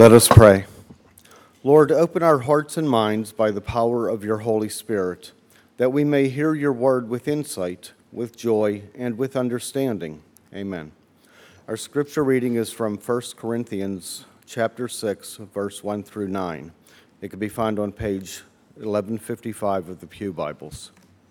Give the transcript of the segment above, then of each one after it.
Let us pray. Lord, open our hearts and minds by the power of your Holy Spirit, that we may hear your word with insight, with joy, and with understanding. Amen. Our scripture reading is from 1 Corinthians chapter 6, verse 1 through 9. It can be found on page 1155 of the Pew Bibles.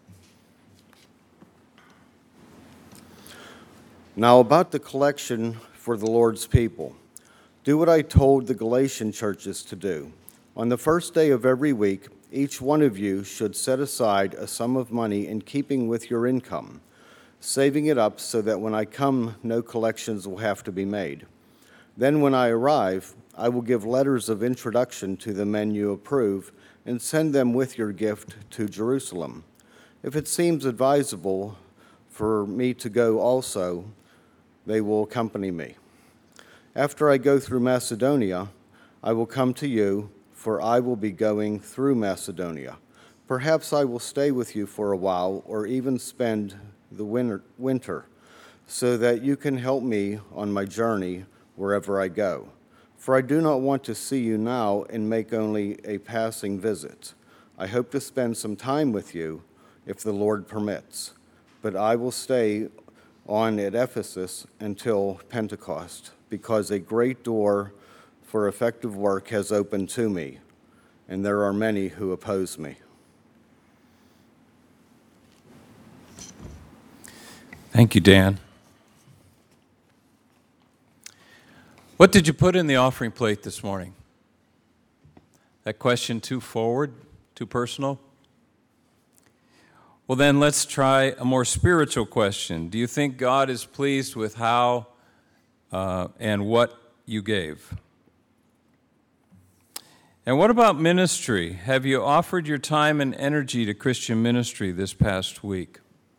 Now about the collection for the Lord's people. Do what I told the Galatian churches to do. On the first day of every week, each one of you should set aside a sum of money in keeping with your income, saving it up so that when I come, no collections will have to be made. Then when I arrive, I will give letters of introduction to the men you approve and send them with your gift to Jerusalem. If it seems advisable for me to go also, they will accompany me. After I go through Macedonia, I will come to you, for I will be going through Macedonia. Perhaps I will stay with you for a while, or even spend the winter, so that you can help me on my journey wherever I go. For I do not want to see you now and make only a passing visit. I hope to spend some time with you, if the Lord permits. But I will stay on at Ephesus until Pentecost, because a great door for effective work has opened to me, and there are many who oppose me. Thank you, Dan. What did you put in the offering plate this morning? That question too forward, too personal? Well, then let's try a more spiritual question. Do you think God is pleased with how and what you gave? And what about ministry? Have you offered your time and energy to Christian ministry this past week?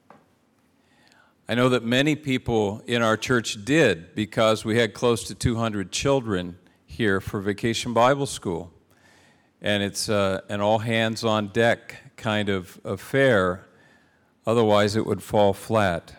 I know that many people in our church did, because we had close to 200 children here for Vacation Bible School. And it's an all-hands-on-deck kind of affair. Otherwise, it would fall flat.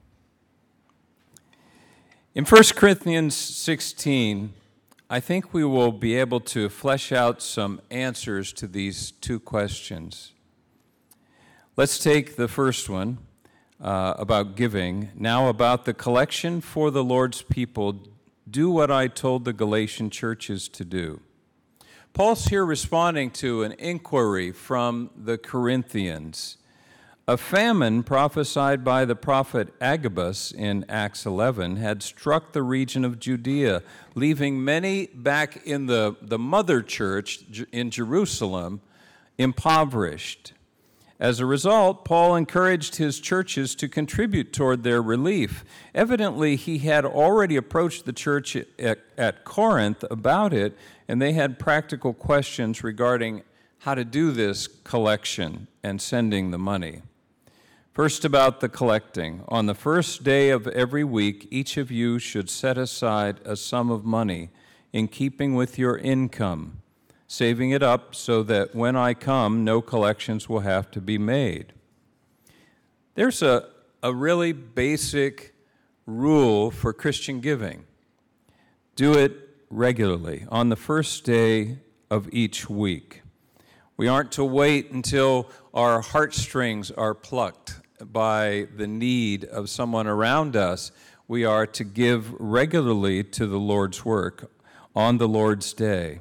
In 1 Corinthians 16, I think we will be able to flesh out some answers to these two questions. Let's take the first one about giving. Now about the collection for the Lord's people, do what I told the Galatian churches to do. Paul's here responding to an inquiry from the Corinthians. A famine prophesied by the prophet Agabus in Acts 11 had struck the region of Judea, leaving many back in the mother church in Jerusalem impoverished. As a result, Paul encouraged his churches to contribute toward their relief. Evidently, he had already approached the church at Corinth about it, and they had practical questions regarding how to do this collection and sending the money. First, about the collecting. On the first day of every week, each of you should set aside a sum of money in keeping with your income, saving it up so that when I come, no collections will have to be made. There's a really basic rule for Christian giving. Do it regularly, on the first day of each week. We aren't to wait until our heartstrings are plucked by the need of someone around us. We are to give regularly to the Lord's work on the Lord's day.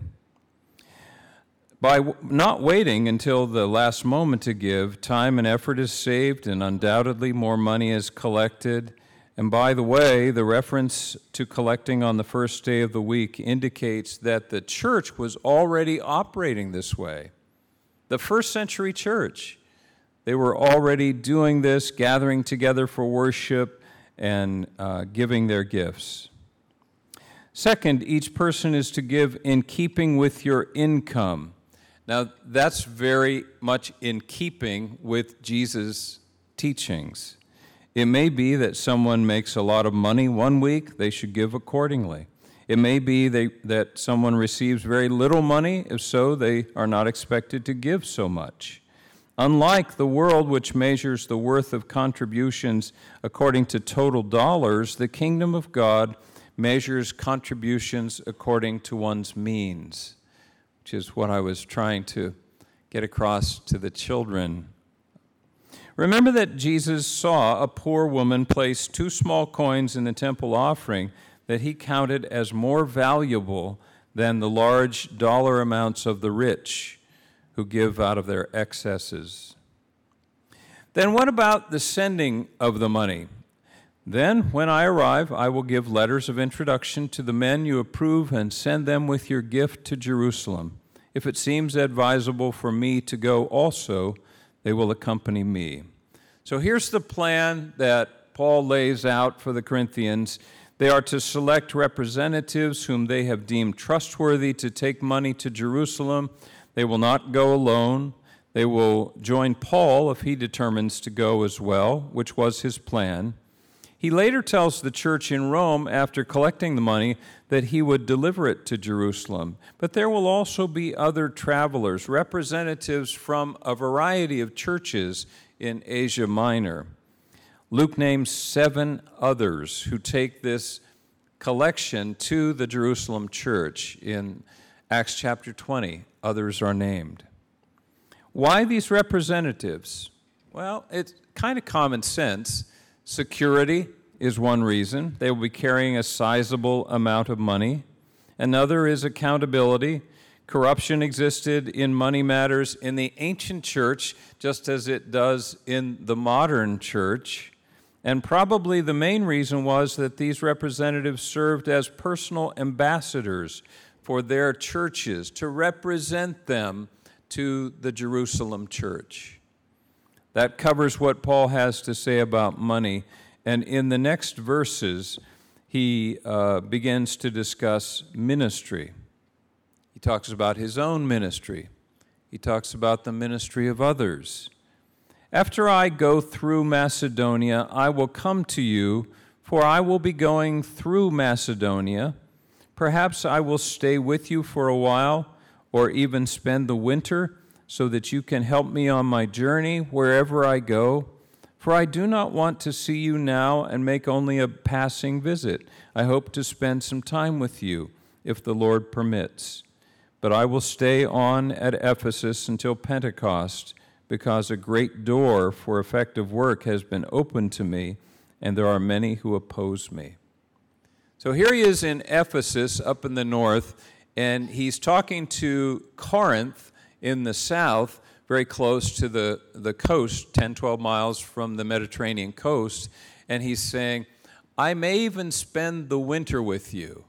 By not waiting until the last moment to give, time and effort is saved, and undoubtedly more money is collected. And by the way, the reference to collecting on the first day of the week indicates that the church was already operating this way. The first century church, they were already doing this, gathering together for worship and giving their gifts. Second, each person is to give in keeping with your income. Now, that's very much in keeping with Jesus' teachings. It may be that someone makes a lot of money one week, they should give accordingly. It may be that someone receives very little money. If so, they are not expected to give so much. Unlike the world, which measures the worth of contributions according to total dollars, the kingdom of God measures contributions according to one's means, which is what I was trying to get across to the children. Remember that Jesus saw a poor woman place 2 small coins in the temple offering that he counted as more valuable than the large dollar amounts of the rich who give out of their excesses. Then what about the sending of the money? Then, when I arrive, I will give letters of introduction to the men you approve and send them with your gift to Jerusalem. If it seems advisable for me to go also, they will accompany me. So here's the plan that Paul lays out for the Corinthians. They are to select representatives whom they have deemed trustworthy to take money to Jerusalem. They will not go alone. They will join Paul if he determines to go as well, which was his plan. He later tells the church in Rome, after collecting the money, that he would deliver it to Jerusalem. But there will also be other travelers, representatives from a variety of churches in Asia Minor. Luke names 7 others who take this collection to the Jerusalem church. In Acts chapter 20, others are named. Why these representatives? Well, it's kind of common sense. Security is one reason. They will be carrying a sizable amount of money. Another is accountability. Corruption existed in money matters in the ancient church, just as it does in the modern church. And probably the main reason was that these representatives served as personal ambassadors for their churches to represent them to the Jerusalem church. That covers what Paul has to say about money. And in the next verses, he begins to discuss ministry. He talks about his own ministry. He talks about the ministry of others. After I go through Macedonia, I will come to you, for I will be going through Macedonia. Perhaps I will stay with you for a while, or even spend the winter, so that you can help me on my journey wherever I go. For I do not want to see you now and make only a passing visit. I hope to spend some time with you, if the Lord permits. But I will stay on at Ephesus until Pentecost, because a great door for effective work has been opened to me, and there are many who oppose me. So here he is in Ephesus, up in the north, and he's talking to Corinth in the south, very close to the coast, 10, 12 miles from the Mediterranean coast, and he's saying, I may even spend the winter with you.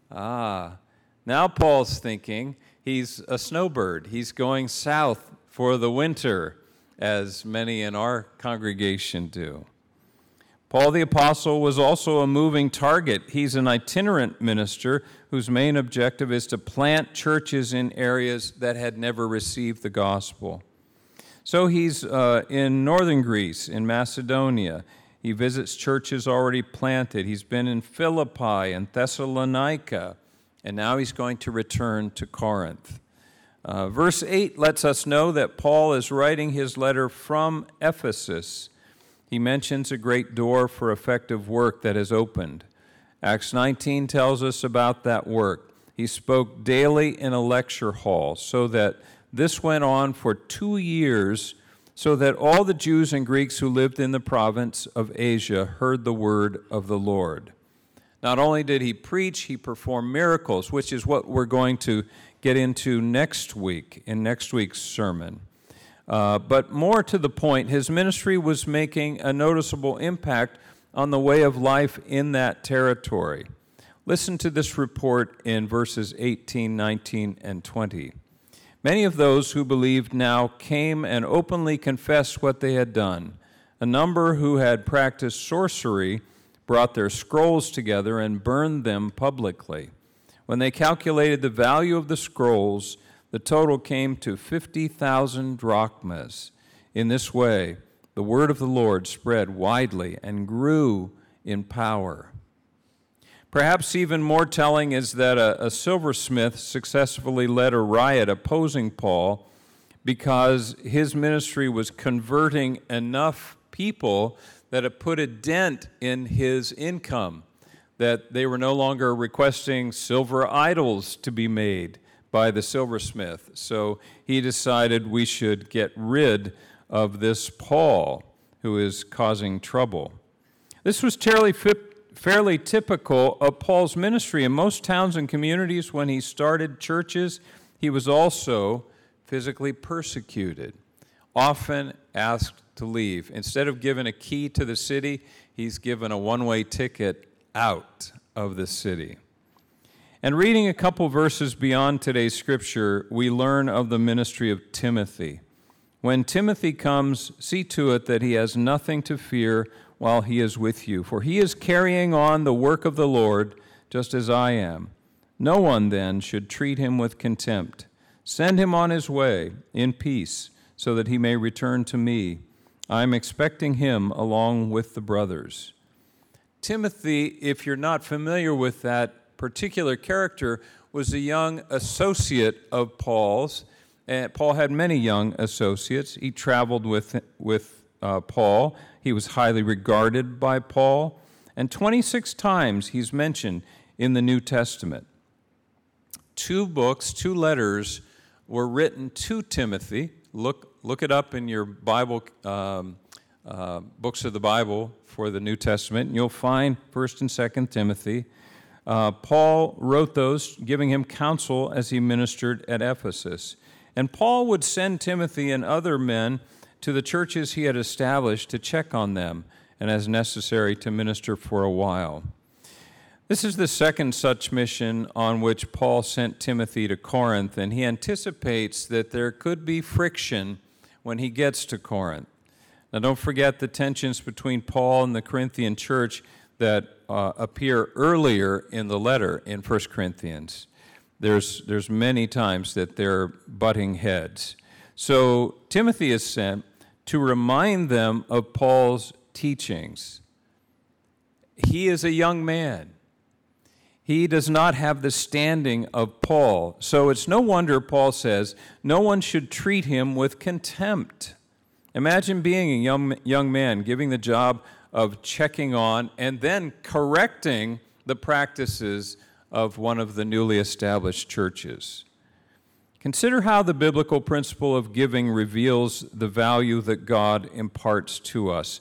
Now Paul's thinking he's a snowbird. He's going south for the winter, as many in our congregation do. Paul the Apostle was also a moving target. He's an itinerant minister whose main objective is to plant churches in areas that had never received the gospel. So he's in northern Greece, in Macedonia. He visits churches already planted. He's been in Philippi and Thessalonica, and now he's going to return to Corinth. Verse 8 lets us know that Paul is writing his letter from Ephesus. He mentions a great door for effective work that has opened. Acts 19 tells us about that work. He spoke daily in a lecture hall, so that this went on for 2 years, so that all the Jews and Greeks who lived in the province of Asia heard the word of the Lord. Not only did he preach, he performed miracles, which is what we're going to get into next week, in next week's sermon. But more to the point, his ministry was making a noticeable impact on the way of life in that territory. Listen to this report in verses 18, 19, and 20. Many of those who believed now came and openly confessed what they had done. A number who had practiced sorcery brought their scrolls together and burned them publicly. When they calculated the value of the scrolls, the total came to 50,000 drachmas. In this way, the word of the Lord spread widely and grew in power. Perhaps even more telling is that a silversmith successfully led a riot opposing Paul because his ministry was converting enough people that it put a dent in his income. that they were no longer requesting silver idols to be made by the silversmith. So he decided we should get rid of this Paul who is causing trouble. This was fairly typical of Paul's ministry. In most towns and communities, when he started churches, he was also physically persecuted, often asked to leave. Instead of given a key to the city, he's given a one-way ticket out of the city. And reading a couple verses beyond today's scripture, we learn of the ministry of Timothy. When Timothy comes, see to it that he has nothing to fear while he is with you, for he is carrying on the work of the Lord, just as I am. No one, then, should treat him with contempt. Send him on his way in peace, so that he may return to me. I am expecting him along with the brothers. Timothy, if you're not familiar with that particular character, was a young associate of Paul's. Paul had many young associates. He traveled with Paul. He was highly regarded by Paul. And 26 times he's mentioned in the New Testament. 2 books, 2 letters were written to Timothy. Look it up in your Bible, books of the Bible for the New Testament, and you'll find 1st and 2nd Timothy. Paul wrote those, giving him counsel as he ministered at Ephesus. And Paul would send Timothy and other men to the churches he had established to check on them, and as necessary to minister for a while. This is the second such mission on which Paul sent Timothy to Corinth, and he anticipates that there could be friction when he gets to Corinth. Now, don't forget the tensions between Paul and the Corinthian church that appear earlier in the letter in 1 Corinthians. There's many times that they're butting heads. So Timothy is sent to remind them of Paul's teachings. He is a young man. He does not have the standing of Paul. So it's no wonder Paul says, no one should treat him with contempt. Imagine being a young man, giving the job of checking on and then correcting the practices of one of the newly established churches. Consider how the biblical principle of giving reveals the value that God imparts to us.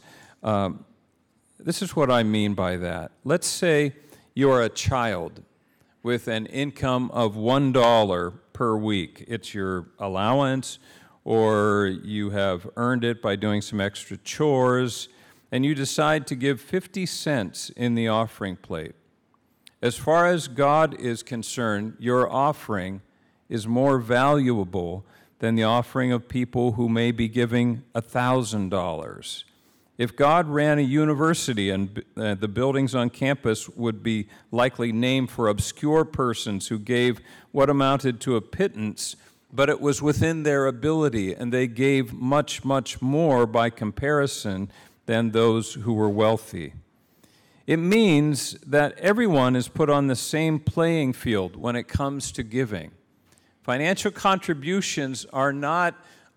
This is what I mean by that. Let's say you are a child with an income of $1 per week. It's your allowance, or you have earned it by doing some extra chores, and you decide to give 50 cents in the offering plate. As far as God is concerned, your offering is more valuable than the offering of people who may be giving $1,000. If God ran a university and the buildings on campus would be likely named for obscure persons who gave what amounted to a pittance, but it was within their ability, and they gave much, much more by comparison than those who were wealthy. It means that everyone is put on the same playing field when it comes to giving. Financial contributions are not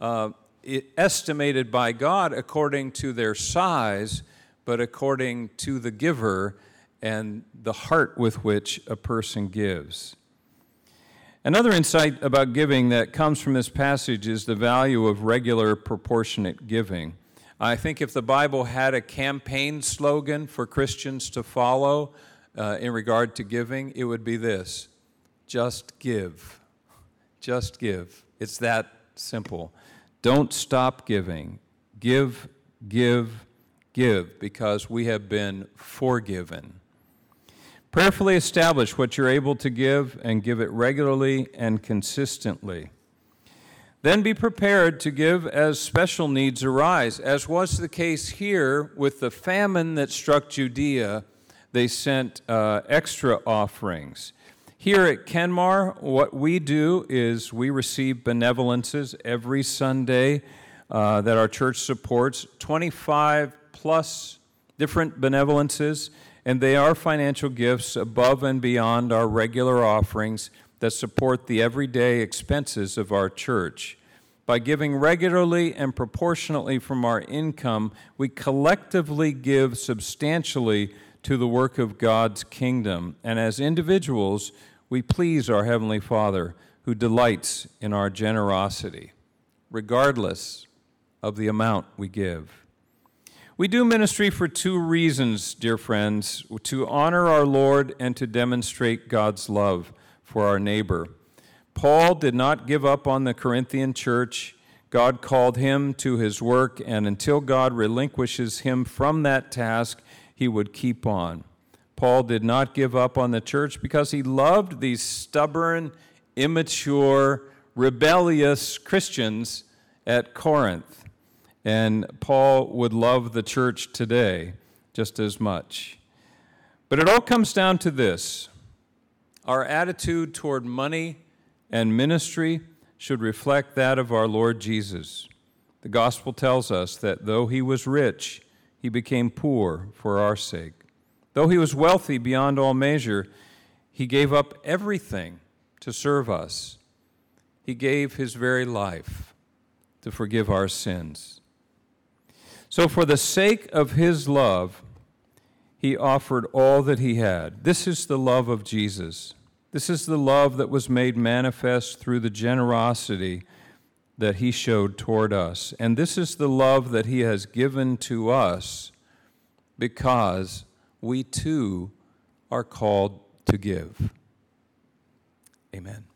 estimated by God according to their size, but according to the giver and the heart with which a person gives. Another insight about giving that comes from this passage is the value of regular proportionate giving. I think if the Bible had a campaign slogan for Christians to follow in regard to giving, it would be this: just give. Just give. It's that simple. Don't stop giving. Give, give, give, because we have been forgiven. Prayerfully establish what you're able to give and give it regularly and consistently. Then be prepared to give as special needs arise. As was the case here with the famine that struck Judea, they sent extra offerings. Here at Kenmar, what we do is we receive benevolences every Sunday that our church supports, 25 plus different benevolences, and they are financial gifts above and beyond our regular offerings that support the everyday expenses of our church. By giving regularly and proportionately from our income, we collectively give substantially to the work of God's kingdom. And as individuals, we please our Heavenly Father, who delights in our generosity, regardless of the amount we give. We do ministry for two reasons, dear friends: to honor our Lord and to demonstrate God's love for our neighbor. Paul did not give up on the Corinthian church. God called him to his work, and until God relinquishes him from that task, he would keep on. Paul did not give up on the church because he loved these stubborn, immature, rebellious Christians at Corinth. And Paul would love the church today just as much. But it all comes down to this: our attitude toward money and ministry should reflect that of our Lord Jesus. The gospel tells us that though he was rich, he became poor for our sake. Though he was wealthy beyond all measure, he gave up everything to serve us. He gave his very life to forgive our sins. So for the sake of his love, he offered all that he had. This is the love of Jesus. This is the love that was made manifest through the generosity that he showed toward us. And this is the love that he has given to us because we too are called to give. Amen.